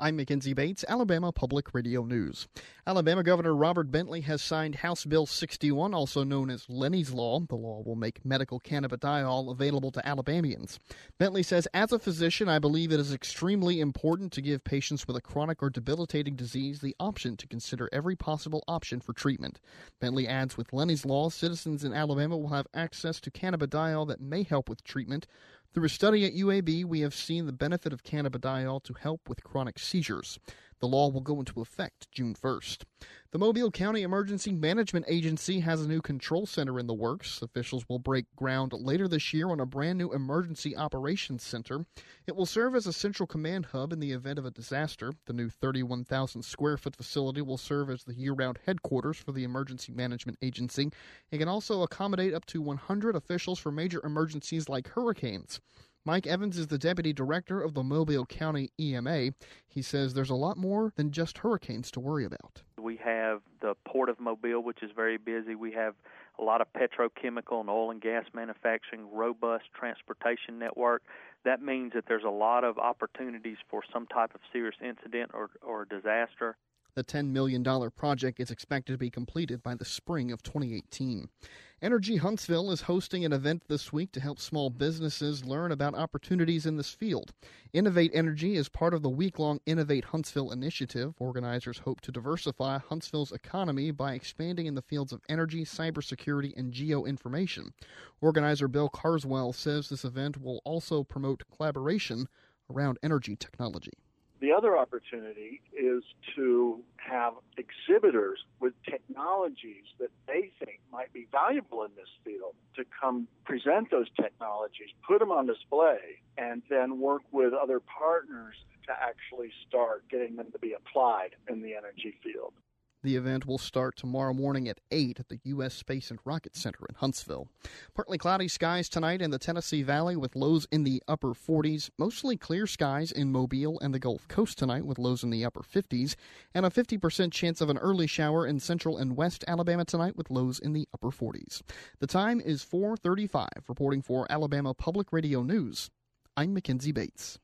I'm Mackenzie Bates, Alabama Public Radio News. Alabama Governor Robert Bentley has signed House Bill 61, also known as Lenny's Law. The law will make medical cannabidiol available to Alabamians. Bentley says, as a physician, I believe it is extremely important to give patients with a chronic or debilitating disease the option to consider every possible option for treatment. Bentley adds, with Lenny's Law, citizens in Alabama will have access to cannabidiol that may help with treatment. Through a study at UAB, we have seen the benefit of cannabidiol to help with chronic seizures. The law will go into effect June 1st. The Mobile County Emergency Management Agency has a new control center in the works. Officials will break ground later this year on a brand new emergency operations center. It will serve as a central command hub in the event of a disaster. The new 31,000 square foot facility will serve as the year-round headquarters for the Emergency Management Agency. It can also accommodate up to 100 officials for major emergencies like hurricanes. Mike Evans is the deputy director of the Mobile County EMA. He says there's a lot more than just hurricanes to worry about. We have the Port of Mobile, which is very busy. We have a lot of petrochemical and oil and gas manufacturing, robust transportation network. That means that there's a lot of opportunities for some type of serious incident or disaster. The $10 million project is expected to be completed by the spring of 2018. Energy Huntsville is hosting an event this week to help small businesses learn about opportunities in this field. Innovate Energy is part of the week-long Innovate Huntsville initiative. Organizers hope to diversify Huntsville's economy by expanding in the fields of energy, cybersecurity, and geoinformation. Organizer Bill Carswell says this event will also promote collaboration around energy technology. The other opportunity is to have exhibitors with technologies that they think might be valuable in this field to come present those technologies, put them on display, and then work with other partners to actually start getting them to be applied in the energy field. The event will start tomorrow morning at 8 at the U.S. Space and Rocket Center in Huntsville. Partly cloudy skies tonight in the Tennessee Valley with lows in the upper 40s. Mostly clear skies in Mobile and the Gulf Coast tonight with lows in the upper 50s. And a 50% chance of an early shower in central and west Alabama tonight with lows in the upper 40s. The time is 4:35. Reporting for Alabama Public Radio News, I'm Mackenzie Bates.